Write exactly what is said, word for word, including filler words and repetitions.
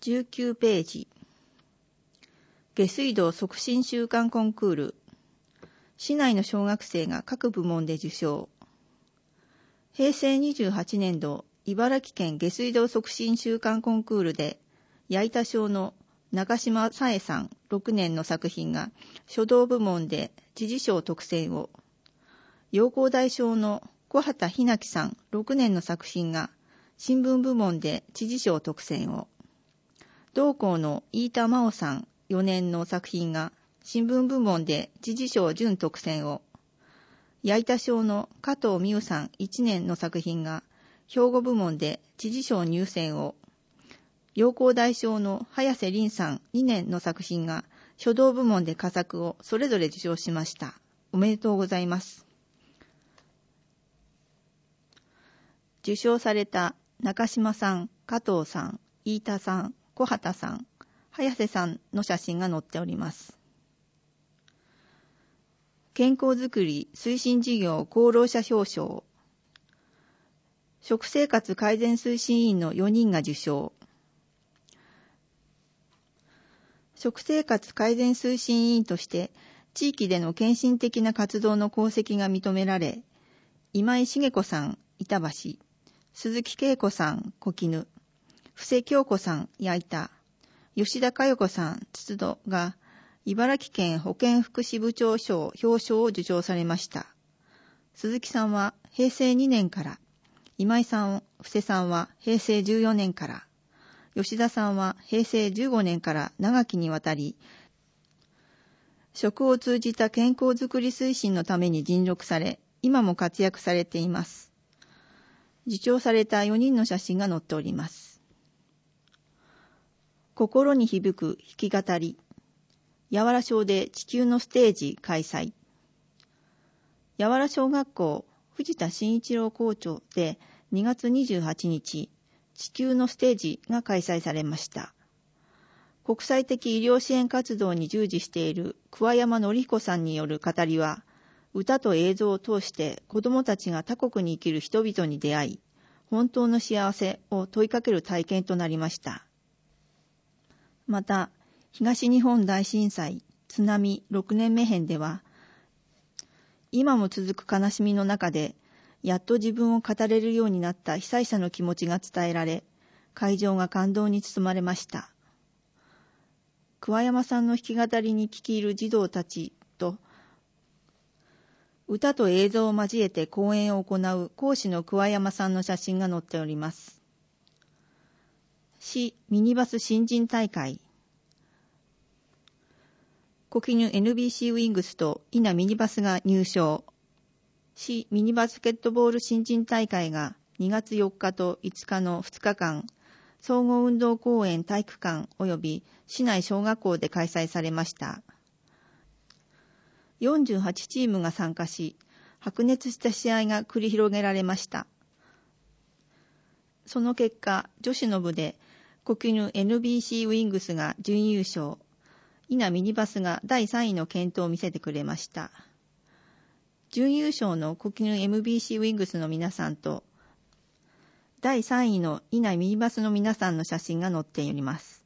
じゅうきゅうページ。下水道促進週間コンクール。市内の小学生が各部門で受賞。へいせいにじゅうはちねんど、茨城県下水道促進週間コンクールで、矢板小の中島紗恵さんろくねんの作品が書道部門で知事賞特選を、陽光台小の小畑ひなきさんろくねんの作品が新聞部門で知事賞特選を、同校の飯田真央さんよねんの作品が新聞部門で知事賞準特選を、矢板小の加藤美優さんいちねんの作品が兵庫部門で知事賞入選を、陽光台小の早瀬凛さんにねんの作品が書道部門で佳作をそれぞれ受賞しました。おめでとうございます。受賞された中島さん、加藤さん、飯田さん、小畑さん、早瀬さんの写真が載っております。健康づくり推進事業功労者表彰。食生活改善推進委員のよにんが受賞。食生活改善推進委員として地域での献身的な活動の功績が認められ、今井茂子さん、板橋、鈴木恵子さん、小絹、布施京子さん、矢板、吉田佳代子さん、筒戸が茨城県保健福祉部長賞表彰を受賞されました。鈴木さんはへいせいにねんから、今井さん、布施さんはへいせいじゅうよねんから、吉田さんはへいせいじゅうごねんから長きにわたり、食を通じた健康づくり推進のために尽力され、今も活躍されています。受賞されたよにんの写真が載っております。心に響く弾き語り。八原小で地球のステージ開催。八原小学校藤田真一郎校長でにがつにじゅうはちにち、地球のステージが開催されました。国際的医療支援活動に従事している桑山紀彦さんによる語りは、歌と映像を通して子どもたちが他国に生きる人々に出会い、本当の幸せを問いかける体験となりました。また、東日本大震災津波ろくねんめ編では、今も続く悲しみの中で、やっと自分を語れるようになった被災者の気持ちが伝えられ、会場が感動に包まれました。桑山さんの弾き語りに聞き入る児童たちと、歌と映像を交えて講演を行う講師の桑山さんの写真が載っております。市ミニバス新人大会。小絹 エヌビーシー ウィングスと稲ミニバスが入賞。市ミニバスケットボール新人大会がにがつよっかといつかのふつかかん、総合運動公園体育館及び市内小学校で開催されました。よんじゅうはちチームが参加し、白熱した試合が繰り広げられました。その結果、女子の部で小絹 エヌビーシー ウィングスが準優勝、稲ミニバスがだいさんいの健闘を見せてくれました。準優勝の小絹 エムビーシー ウィングスの皆さんと、だいさんいの稲ミニバスの皆さんの写真が載っております。